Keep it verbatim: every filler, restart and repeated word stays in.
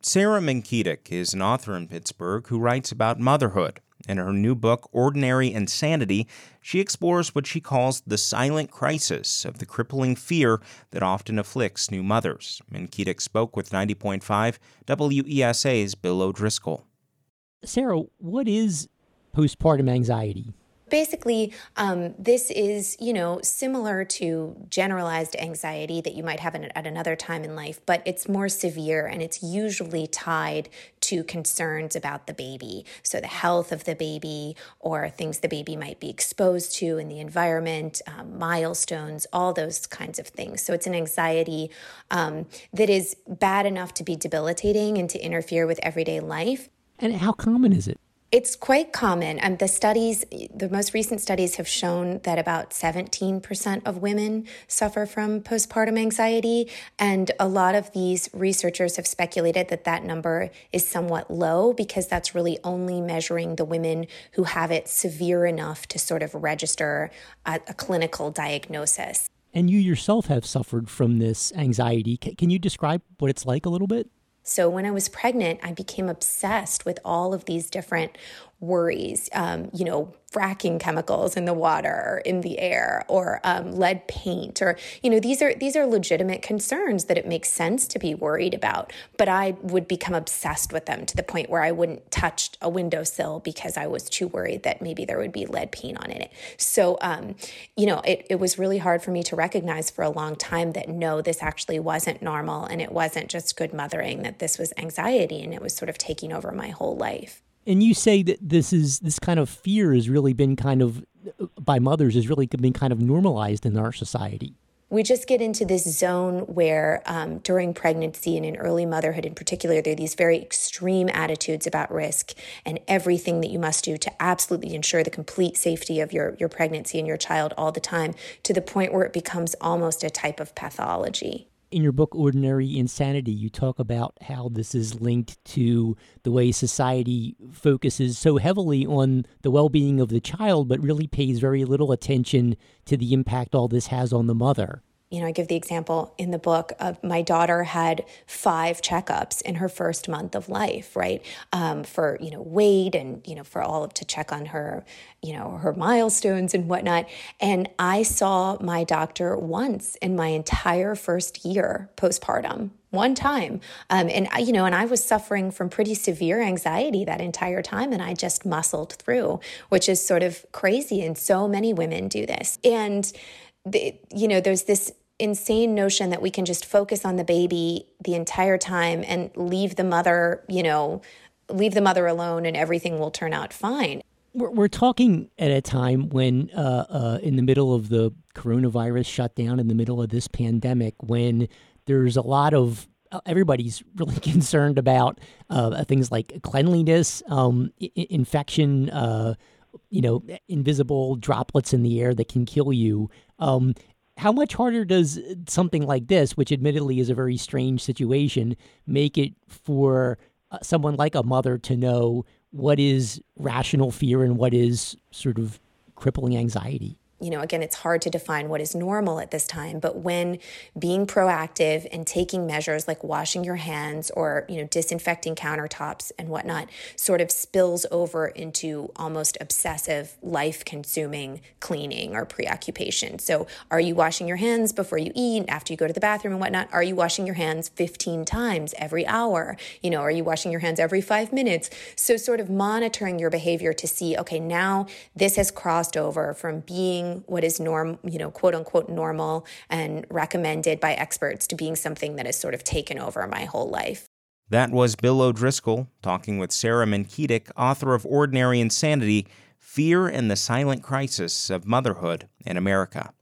Sarah Mankiewicz is an author in Pittsburgh who writes about motherhood. In her new book, Ordinary Insanity, she explores what she calls the silent crisis of the crippling fear that often afflicts new mothers. Mankiewicz spoke with ninety point five W E S A's Bill O'Driscoll. Sarah, what is postpartum anxiety? Basically, um, this is, you know, similar to generalized anxiety that you might have in, at another time in life, but it's more severe and it's usually tied to concerns about the baby. So the health of the baby or things the baby might be exposed to in the environment, um, milestones, all those kinds of things. So it's an anxiety um, that is bad enough to be debilitating and to interfere with everyday life. And how common is it? It's quite common. Um, the studies, the most recent studies have shown that about seventeen percent of women suffer from postpartum anxiety. And a lot of these researchers have speculated that that number is somewhat low because that's really only measuring the women who have it severe enough to sort of register a, a clinical diagnosis. And you yourself have suffered from this anxiety. C- can you describe what it's like a little bit? So when I was pregnant, I became obsessed with all of these different worries, um, you know, fracking chemicals in the water or in the air, or um, lead paint, or, you know, these are these are legitimate concerns that it makes sense to be worried about. But I would become obsessed with them to the point where I wouldn't touch a windowsill because I was too worried that maybe there would be lead paint on it. So, um, you know, it, it was really hard for me to recognize for a long time that, no, this actually wasn't normal and it wasn't just good mothering, that this was anxiety and it was sort of taking over my whole life. And you say that this is this kind of fear has really been kind of, by mothers, has really been kind of normalized in our society. We just get into this zone where um, during pregnancy and in early motherhood in particular, there are these very extreme attitudes about risk and everything that you must do to absolutely ensure the complete safety of your, your pregnancy and your child all the time, to the point where it becomes almost a type of pathology. In your book, Ordinary Insanity, you talk about how this is linked to the way society focuses so heavily on the well-being of the child, but really pays very little attention to the impact all this has on the mother. You know, I give the example in the book of my daughter had five checkups in her first month of life, right? Um, for, you know, weight and, you know, for all of to check on her, you know, her milestones and whatnot. And I saw my doctor once in my entire first year postpartum. One time. Um, and, I, you know, and I was suffering from pretty severe anxiety that entire time, and I just muscled through, which is sort of crazy. And so many women do this. And, the, you know, there's this insane notion that we can just focus on the baby the entire time and leave the mother, you know, leave the mother alone and everything will turn out fine. We're, we're talking at a time when, uh, uh, in the middle of the coronavirus shutdown, in the middle of this pandemic, when there's a lot of, uh, everybody's really concerned about uh, things like cleanliness, um, I- infection, uh, you know, invisible droplets in the air that can kill you. Um, how much harder does something like this, which admittedly is a very strange situation, make it for uh, someone like a mother to know what is rational fear and what is sort of crippling anxiety? You know, again, it's hard to define what is normal at this time, but when being proactive and taking measures like washing your hands or, you know, disinfecting countertops and whatnot sort of spills over into almost obsessive, life-consuming cleaning or preoccupation. So are you washing your hands before you eat, after you go to the bathroom and whatnot? Are you washing your hands fifteen times every hour? You know, are you washing your hands every five minutes? So sort of monitoring your behavior to see, okay, now this has crossed over from being what is norm, you know, quote unquote normal and recommended by experts to being something that has sort of taken over my whole life. That was Bill O'Driscoll talking with Sarah Mankiewicz, author of Ordinary Insanity, Fear and the Silent Crisis of Motherhood in America.